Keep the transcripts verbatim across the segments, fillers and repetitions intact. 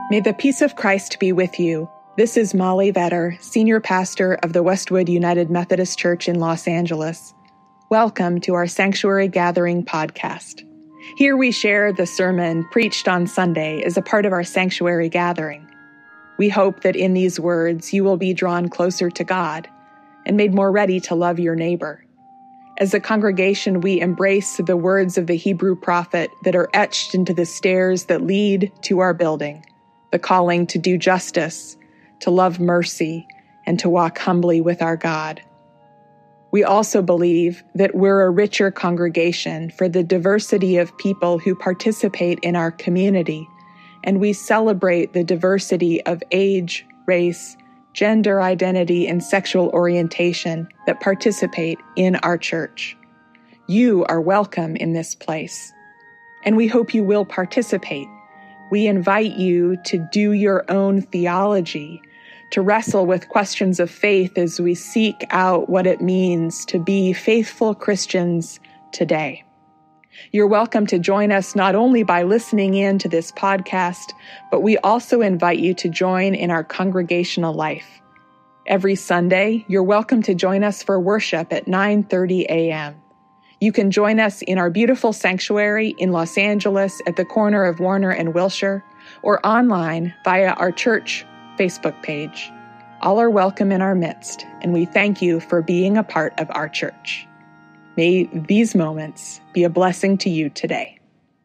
May the peace of Christ be with you. This is Molly Vetter, Senior Pastor of the Westwood United Methodist Church in Los Angeles. Welcome to our Sanctuary Gathering podcast. Here we share the sermon preached on Sunday as a part of our Sanctuary Gathering. We hope that in these words you will be drawn closer to God and made more ready to love your neighbor. As a congregation, we embrace the words of the Hebrew prophet that are etched into the stairs that lead to our building. The calling to do justice, to love mercy, and to walk humbly with our God. We also believe that we're a richer congregation for the diversity of people who participate in our community, and we celebrate the diversity of age, race, gender identity, and sexual orientation that participate in our church. You are welcome in this place, and we hope you will participate. We invite you to do your own theology, to wrestle with questions of faith as we seek out what it means to be faithful Christians today. You're welcome to join us not only by listening in to this podcast, but we also invite you to join in our congregational life. Every Sunday, you're welcome to join us for worship at nine thirty a.m. You can join us in our beautiful sanctuary in Los Angeles at the corner of Warner and Wilshire, or online via our church Facebook page. All are welcome in our midst, and we thank you for being a part of our church. May these moments be a blessing to you today.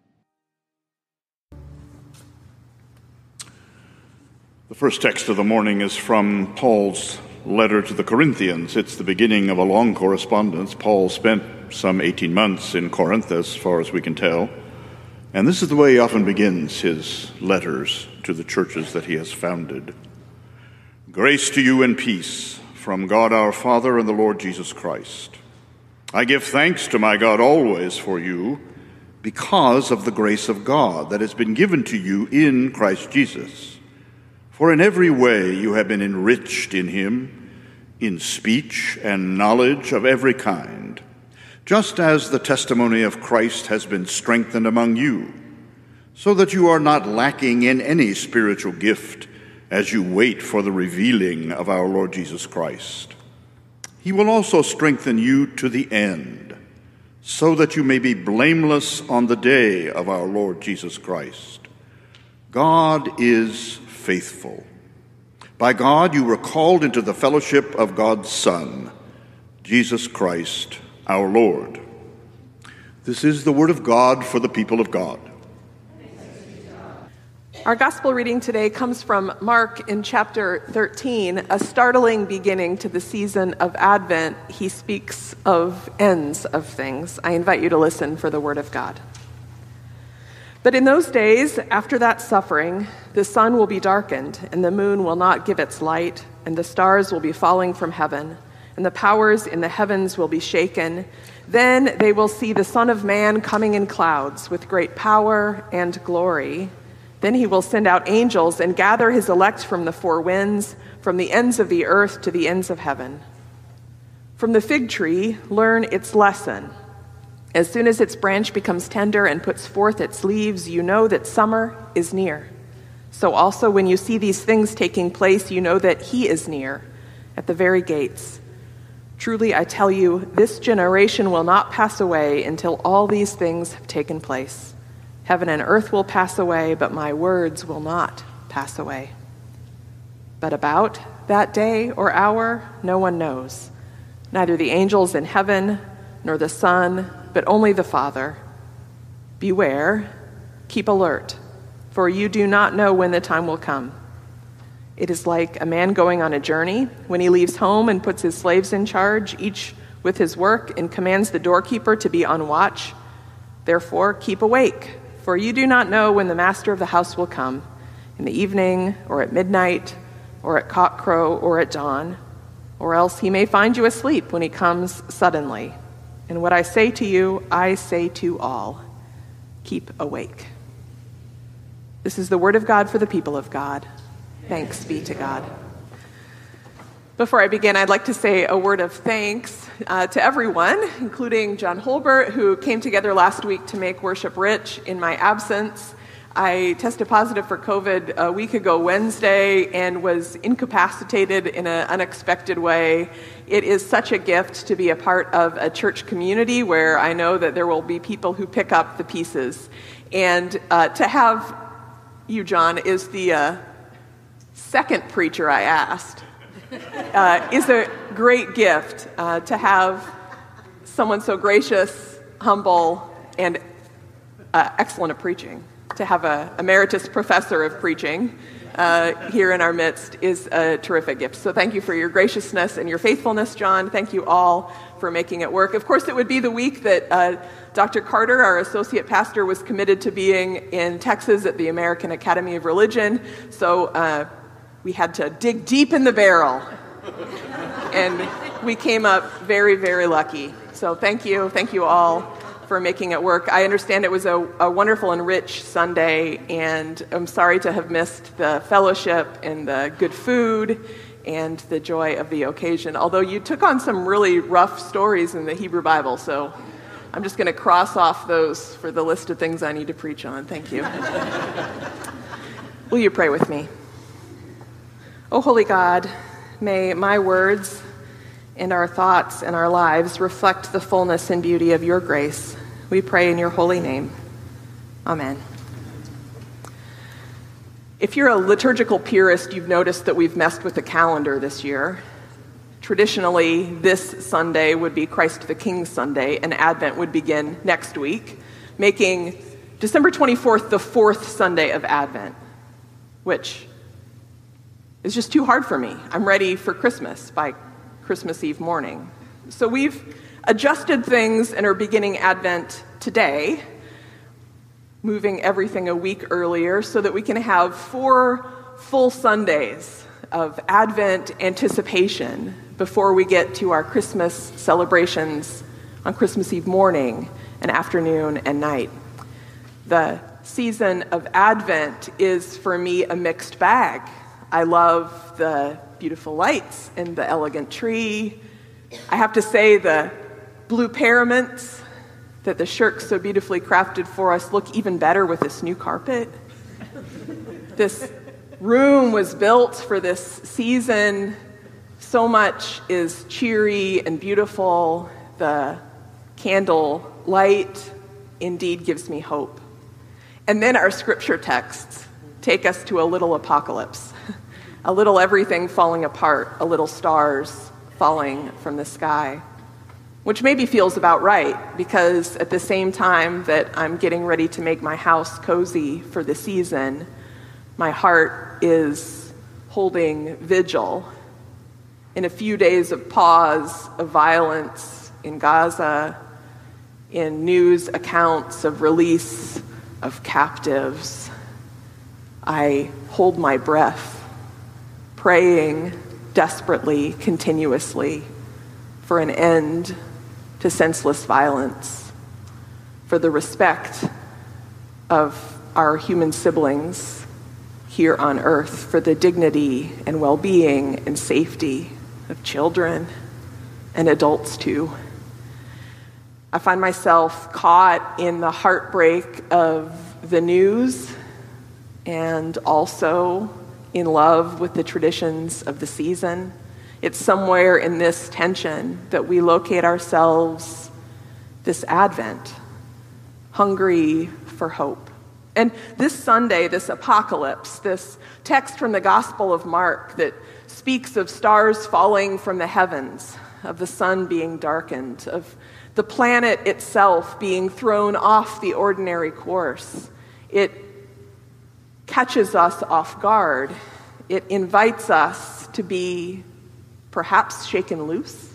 The first text of the morning is from Paul's letter to the Corinthians. It's the beginning of a long correspondence. Paul spent some eighteen months in Corinth, as far as we can tell. And this is the way he often begins his letters to the churches that he has founded. Grace to you and peace from God our Father and the Lord Jesus Christ. I give thanks to my God always for you, because of the grace of God that has been given to you in Christ Jesus. For in every way you have been enriched in him, in speech and knowledge of every kind, just as the testimony of Christ has been strengthened among you, so that you are not lacking in any spiritual gift as you wait for the revealing of our Lord Jesus Christ. He will also strengthen you to the end, so that you may be blameless on the day of our Lord Jesus Christ. God is faithful. By God you were called into the fellowship of God's Son, Jesus Christ, our Lord. This is the word of God for the people of God. Our gospel reading today comes from Mark in chapter thirteen, a startling beginning to the season of Advent. He speaks of ends of things. I invite you to listen for the word of God. But in those days, after that suffering, the sun will be darkened, and the moon will not give its light, and the stars will be falling from heaven, and the powers in the heavens will be shaken. Then they will see the Son of Man coming in clouds with great power and glory. Then he will send out angels and gather his elect from the four winds, from the ends of the earth to the ends of heaven. From the fig tree, learn its lesson. As soon as its branch becomes tender and puts forth its leaves, you know that summer is near. So also when you see these things taking place, you know that he is near, at the very gates. Truly, I tell you, this generation will not pass away until all these things have taken place. Heaven and earth will pass away, but my words will not pass away. But about that day or hour, no one knows, neither the angels in heaven, nor the Son, but only the Father. Beware, keep alert, for you do not know when the time will come. It is like a man going on a journey when he leaves home and puts his slaves in charge, each with his work, and commands the doorkeeper to be on watch. Therefore, keep awake, for you do not know when the master of the house will come, in the evening, or at midnight, or at cockcrow, or at dawn, or else he may find you asleep when he comes suddenly. And what I say to you, I say to all, keep awake. This is the word of God for the people of God. Thanks be to God. Before I begin, I'd like to say a word of thanks uh, to everyone, including John Holbert, who came together last week to make worship rich in my absence. I tested positive for COVID a week ago Wednesday and was incapacitated in an unexpected way. It is such a gift to be a part of a church community where I know that there will be people who pick up the pieces. And uh, to have you, John, is the uh, second preacher I asked, uh, is a great gift uh, to have someone so gracious, humble, and uh, excellent at preaching. To have a emeritus professor of preaching uh, here in our midst is a terrific gift. So thank you for your graciousness and your faithfulness, John. Thank you all for making it work. Of course, it would be the week that uh, Doctor Carter, our associate pastor, was committed to being in Texas at the American Academy of Religion. So uh, we had to dig deep in the barrel. And we came up very, very lucky. So thank you. Thank you all for making it work. I understand it was a, a wonderful and rich Sunday, and I'm sorry to have missed the fellowship and the good food and the joy of the occasion, although you took on some really rough stories in the Hebrew Bible, so I'm just going to cross off those for the list of things I need to preach on. Thank you. Will you pray with me? Oh, holy God, may my words and our thoughts and our lives reflect the fullness and beauty of your grace. We pray in your holy name. Amen. If you're a liturgical purist, you've noticed that we've messed with the calendar this year. Traditionally, this Sunday would be Christ the King Sunday, and Advent would begin next week, making December twenty-fourth the fourth Sunday of Advent, which is just too hard for me. I'm ready for Christmas by Christmas Eve morning. So we've adjusted things and are beginning Advent today, moving everything a week earlier so that we can have four full Sundays of Advent anticipation before we get to our Christmas celebrations on Christmas Eve morning and afternoon and night. The season of Advent is, for me, a mixed bag. I love the beautiful lights and the elegant tree. I have to say the blue paraments that the Shirks so beautifully crafted for us look even better with this new carpet. This room was built for this season. So much is cheery and beautiful. The candle light indeed gives me hope. And then our scripture texts take us to a little apocalypse, a little everything falling apart, a little stars falling from the sky, which maybe feels about right, because at the same time that I'm getting ready to make my house cozy for the season, my heart is holding vigil in a few days of pause, of violence in Gaza, in news accounts of release of captives. I hold my breath, praying desperately, continuously, for an end to senseless violence, for the respect of our human siblings here on earth, for the dignity and well-being and safety of children and adults too. I find myself caught in the heartbreak of the news and also in love with the traditions of the season. It's somewhere in this tension that we locate ourselves this Advent, hungry for hope. And this Sunday, this apocalypse, this text from the Gospel of Mark that speaks of stars falling from the heavens, of the sun being darkened, of the planet itself being thrown off the ordinary course. It catches us off guard. It invites us to be perhaps shaken loose.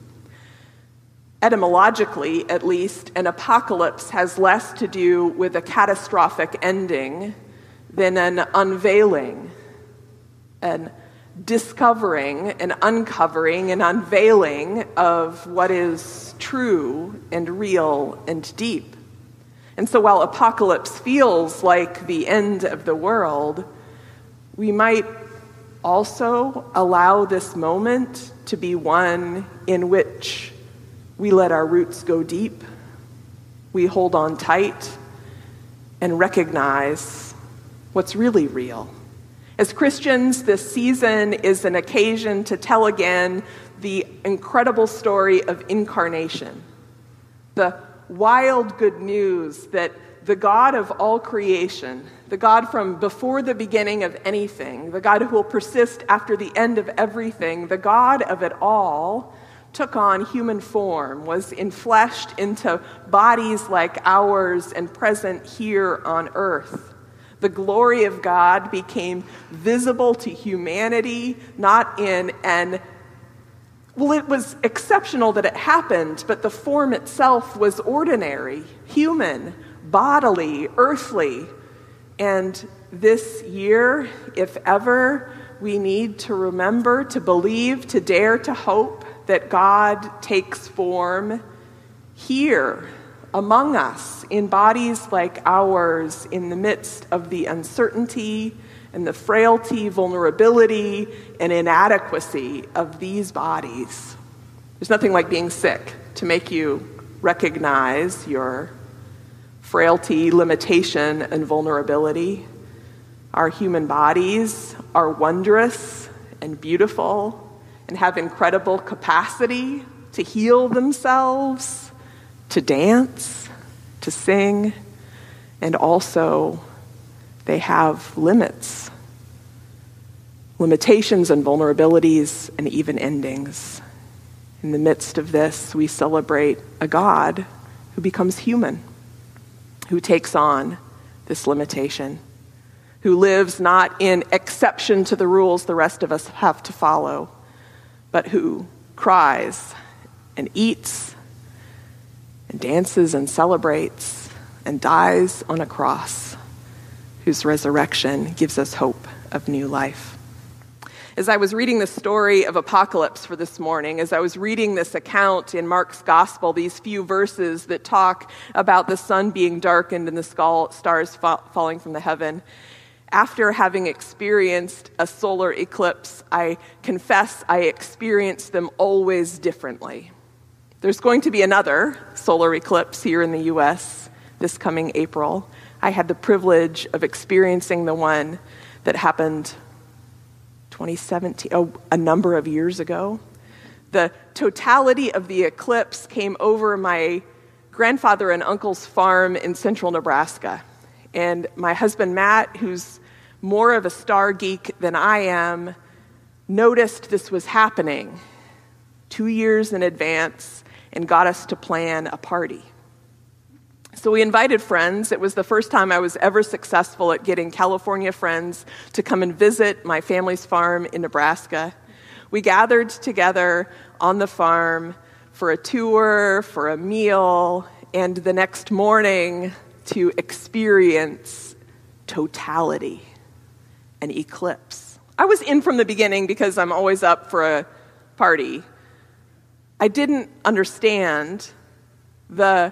Etymologically, at least, an apocalypse has less to do with a catastrophic ending than an unveiling, an discovering, an uncovering, an unveiling of what is true and real and deep. And so while apocalypse feels like the end of the world, we might also allow this moment to be one in which we let our roots go deep, we hold on tight, and recognize what's really real. As Christians, this season is an occasion to tell again the incredible story of incarnation, the wild good news that the God of all creation, the God from before the beginning of anything, the God who will persist after the end of everything, the God of it all, took on human form, was enfleshed into bodies like ours and present here on earth. The glory of God became visible to humanity, not in an, well, it was exceptional that it happened, but the form itself was ordinary, human, bodily, earthly. And this year, if ever, we need to remember, to believe, to dare to hope that God takes form here among us, in bodies like ours, in the midst of the uncertainty and the frailty, vulnerability, and inadequacy of these bodies. There's nothing like being sick to make you recognize your frailty, limitation, and vulnerability. Our human bodies are wondrous and beautiful and have incredible capacity to heal themselves, to dance, to sing, and also they have limits, limitations and vulnerabilities and even endings. In the midst of this, we celebrate a God who becomes human, who takes on this limitation, who lives not in exception to the rules the rest of us have to follow, but who cries and eats and dances and celebrates and dies on a cross, whose resurrection gives us hope of new life. As I was reading the story of Apocalypse for this morning, as I was reading this account in Mark's gospel, these few verses that talk about the sun being darkened and the stars falling from the heaven, after having experienced a solar eclipse, I confess I experienced them always differently. There's going to be another solar eclipse here in the U S this coming April. I had the privilege of experiencing the one that happened twenty seventeen, oh, a number of years ago. The totality of the eclipse came over my grandfather and uncle's farm in central Nebraska. And my husband, Matt, who's more of a star geek than I am, noticed this was happening two years in advance and got us to plan a party. So we invited friends. It was the first time I was ever successful at getting California friends to come and visit my family's farm in Nebraska. We gathered together on the farm for a tour, for a meal, and the next morning to experience totality, an eclipse. I was in from the beginning because I'm always up for a party. I didn't understand the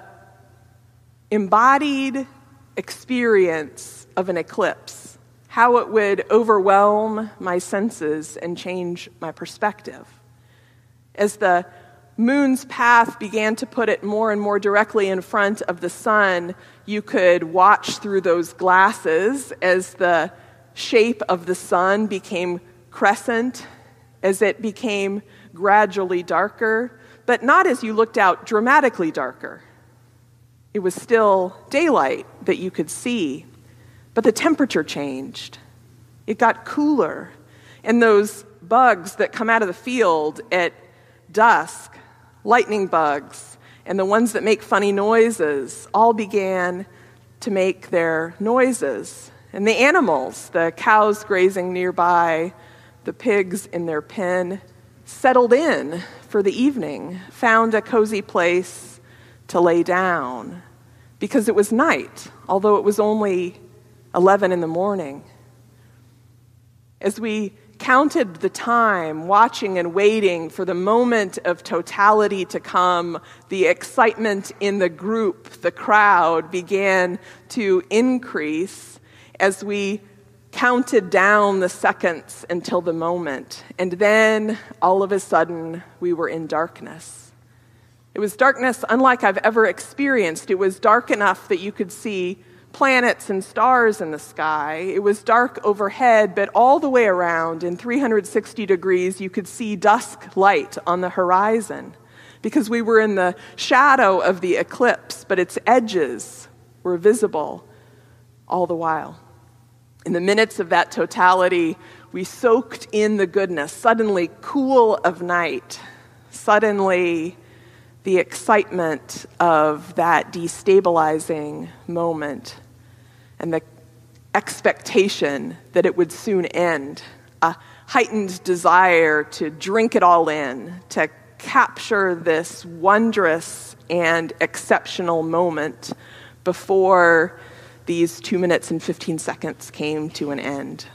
embodied experience of an eclipse, how it would overwhelm my senses and change my perspective. As the moon's path began to put it more and more directly in front of the sun, you could watch through those glasses as the shape of the sun became crescent, as it became gradually darker, but not as you looked out dramatically darker. It was still daylight that you could see, but the temperature changed. It got cooler, and those bugs that come out of the field at dusk, lightning bugs, and the ones that make funny noises, all began to make their noises. And the animals, the cows grazing nearby, the pigs in their pen, settled in for the evening, found a cozy place to lay down, because it was night, although it was only eleven in the morning. As we counted the time, watching and waiting for the moment of totality to come, the excitement in the group, the crowd, began to increase as we counted down the seconds until the moment. And then, all of a sudden, we were in darkness. It was darkness unlike I've ever experienced. It was dark enough that you could see planets and stars in the sky. It was dark overhead, but all the way around in three hundred sixty degrees, you could see dusk light on the horizon because we were in the shadow of the eclipse, but its edges were visible all the while. In the minutes of that totality, we soaked in the goodness, suddenly cool of night, suddenly the excitement of that destabilizing moment, and the expectation that it would soon end, a heightened desire to drink it all in, to capture this wondrous and exceptional moment before these two minutes and fifteen seconds came to an end.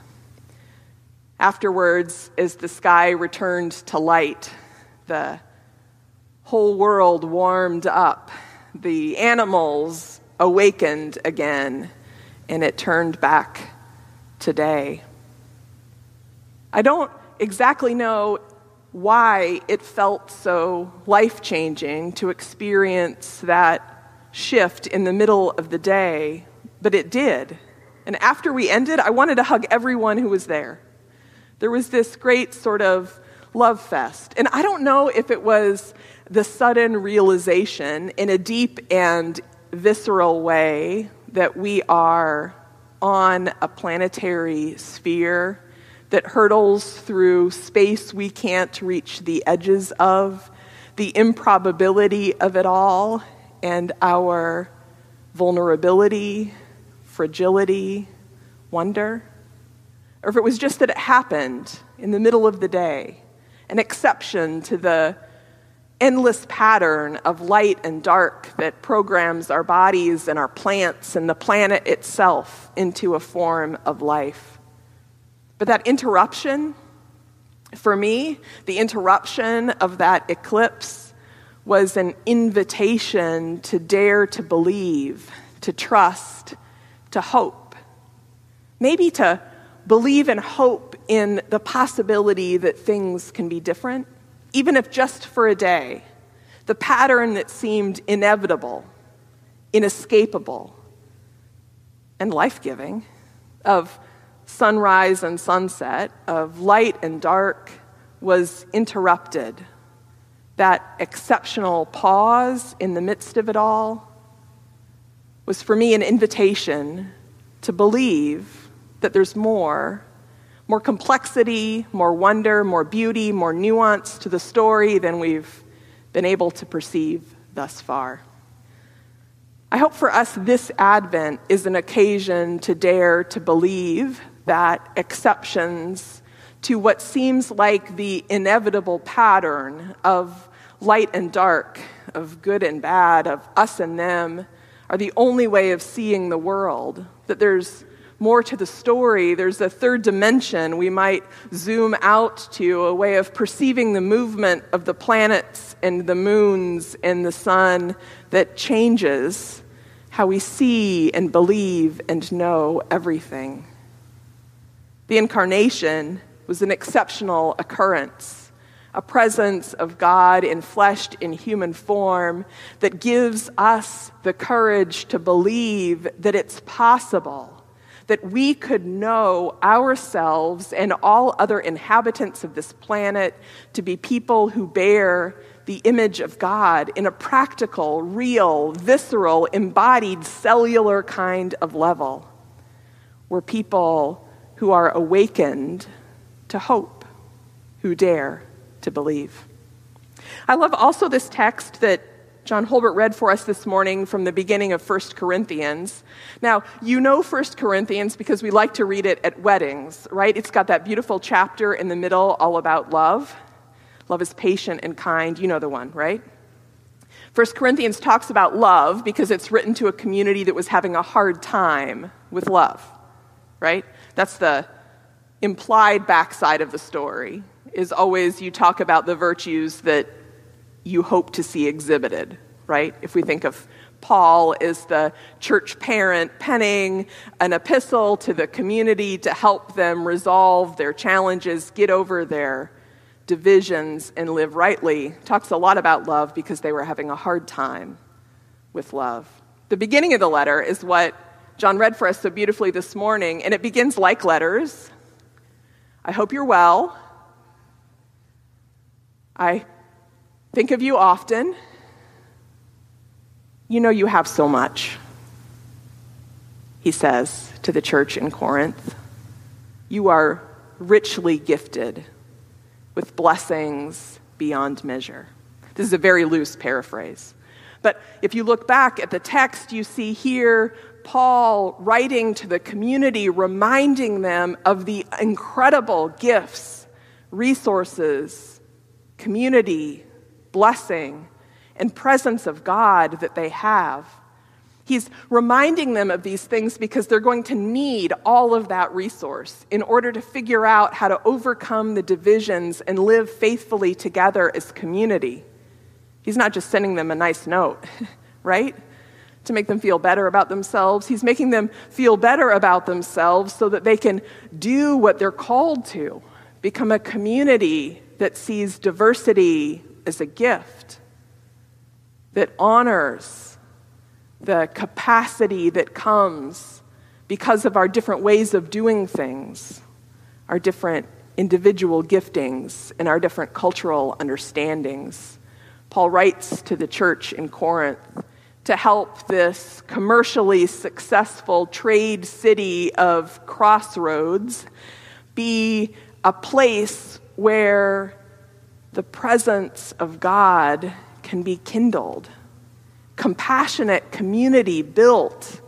Afterwards, as the sky returned to light, the whole world warmed up. The animals awakened again, and it turned back to day. I don't exactly know why it felt so life-changing to experience that shift in the middle of the day, but it did. And after we ended, I wanted to hug everyone who was there. There was this great sort of love fest. And I don't know if it was the sudden realization in a deep and visceral way that we are on a planetary sphere that hurtles through space we can't reach the edges of, the improbability of it all, and our vulnerability, fragility, wonder. Or if it was just that it happened in the middle of the day, an exception to the endless pattern of light and dark that programs our bodies and our plants and the planet itself into a form of life. But that interruption, for me, the interruption of that eclipse was an invitation to dare to believe, to trust, to hope. Maybe to believe and hope in the possibility that things can be different, even if just for a day. The pattern that seemed inevitable, inescapable, and life-giving of sunrise and sunset, of light and dark, was interrupted. That exceptional pause in the midst of it all was for me an invitation to believe that there's more, more complexity, more wonder, more beauty, more nuance to the story than we've been able to perceive thus far. I hope for us this Advent is an occasion to dare to believe that exceptions to what seems like the inevitable pattern of light and dark, of good and bad, of us and them, are the only way of seeing the world, that there's more to the story. There's a third dimension we might zoom out to, a way of perceiving the movement of the planets and the moons and the sun that changes how we see and believe and know everything. The incarnation was an exceptional occurrence, a presence of God enfleshed in human form that gives us the courage to believe that it's possible that we could know ourselves and all other inhabitants of this planet to be people who bear the image of God in a practical, real, visceral, embodied, cellular kind of level. We're people who are awakened to hope, who dare to believe. I love also this text that John Holbert read for us this morning from the beginning of First Corinthians. Now, you know First Corinthians because we like to read it at weddings, right? It's got that beautiful chapter in the middle all about love. Love is patient and kind. You know the one, right? First Corinthians talks about love because it's written to a community that was having a hard time with love, right? That's the implied backside of the story, is always you talk about the virtues that you hope to see exhibited, right? If we think of Paul as the church parent penning an epistle to the community to help them resolve their challenges, get over their divisions, and live rightly, talks a lot about love because they were having a hard time with love. The beginning of the letter is what John read for us so beautifully this morning, and it begins like letters. I hope you're well. I think of you often. You know you have so much, he says to the church in Corinth. You are richly gifted with blessings beyond measure. This is a very loose paraphrase. But if you look back at the text, you see here Paul writing to the community, reminding them of the incredible gifts, resources, community, blessing, and presence of God that they have. He's reminding them of these things because they're going to need all of that resource in order to figure out how to overcome the divisions and live faithfully together as community. He's not just sending them a nice note, right? To make them feel better about themselves. He's making them feel better about themselves so that they can do what they're called to, become a community that sees diversity as a gift, that honors the capacity that comes because of our different ways of doing things, our different individual giftings, and our different cultural understandings. Paul writes to the church in Corinth to help this commercially successful trade city of Crossroads be a place where the presence of God can be kindled, compassionate community built,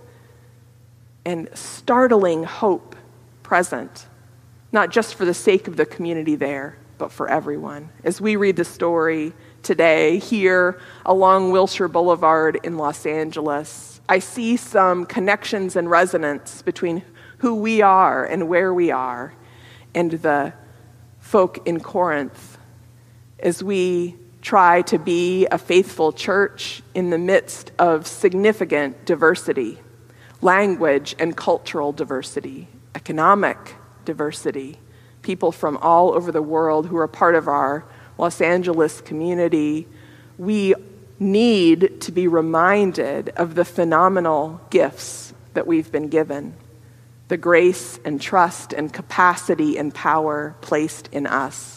and startling hope present, not just for the sake of the community there, but for everyone. As we read the story today here along Wilshire Boulevard in Los Angeles, I see some connections and resonance between who we are and where we are and the folk in Corinth as we try to be a faithful church in the midst of significant diversity, language and cultural diversity, economic diversity, people from all over the world who are part of our Los Angeles community. We need to be reminded of the phenomenal gifts that we've been given, the grace and trust and capacity and power placed in us,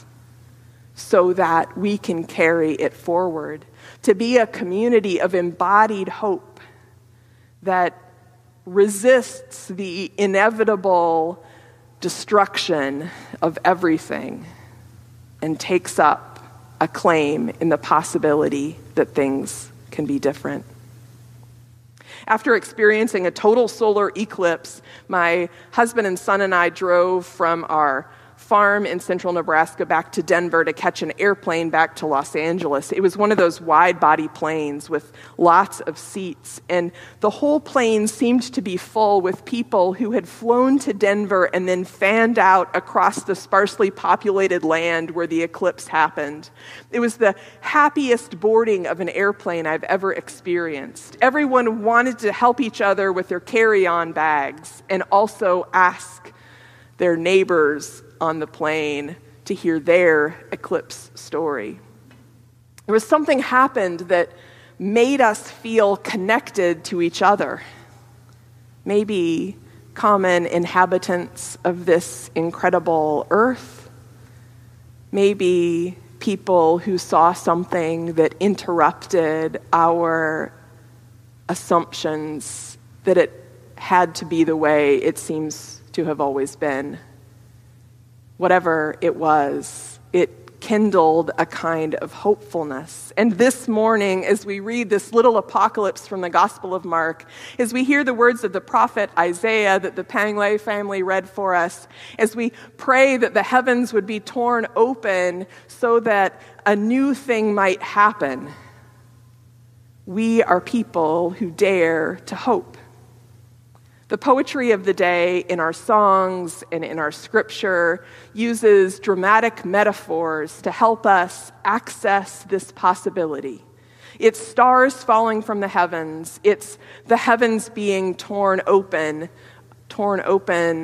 so that we can carry it forward, to be a community of embodied hope that resists the inevitable destruction of everything and takes up a claim in the possibility that things can be different. After experiencing a total solar eclipse, my husband and son and I drove from our farm in central Nebraska back to Denver to catch an airplane back to Los Angeles. It was one of those wide-body planes with lots of seats, and the whole plane seemed to be full with people who had flown to Denver and then fanned out across the sparsely populated land where the eclipse happened. It was the happiest boarding of an airplane I've ever experienced. Everyone wanted to help each other with their carry-on bags and also ask their neighbors on the plane to hear their eclipse story. There was something happened that made us feel connected to each other. Maybe common inhabitants of this incredible earth. Maybe people who saw something that interrupted our assumptions that it had to be the way it seems to have always been. Whatever it was, it kindled a kind of hopefulness. And this morning, as we read this little apocalypse from the Gospel of Mark, as we hear the words of the prophet Isaiah that the Panglay family read for us, as we pray that the heavens would be torn open so that a new thing might happen, we are people who dare to hope. The poetry of the day in our songs and in our scripture uses dramatic metaphors to help us access this possibility. It's stars falling from the heavens. It's the heavens being torn open, torn open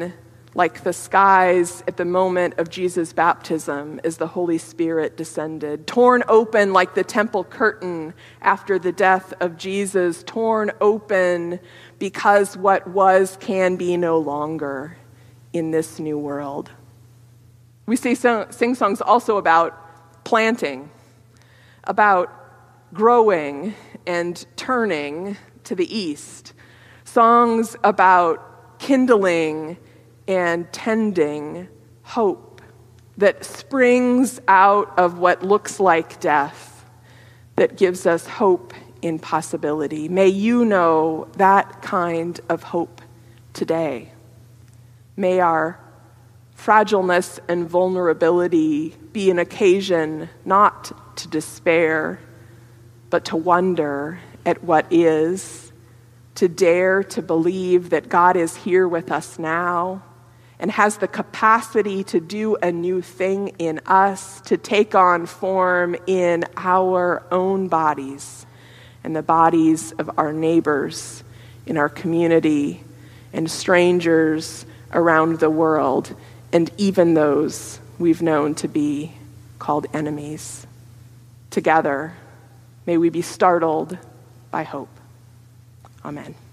like the skies at the moment of Jesus' baptism as the Holy Spirit descended, torn open like the temple curtain after the death of Jesus, torn open because what was can be no longer in this new world. We see sing songs also about planting, about growing and turning to the east, songs about kindling and tending hope that springs out of what looks like death, that gives us hope in possibility. May you know that kind of hope today. May our fragileness and vulnerability be an occasion not to despair, but to wonder at what is, to dare to believe that God is here with us now and has the capacity to do a new thing in us, to take on form in our own bodies and the bodies of our neighbors in our community and strangers around the world, and even those we've known to be called enemies. Together, may we be startled by hope. Amen.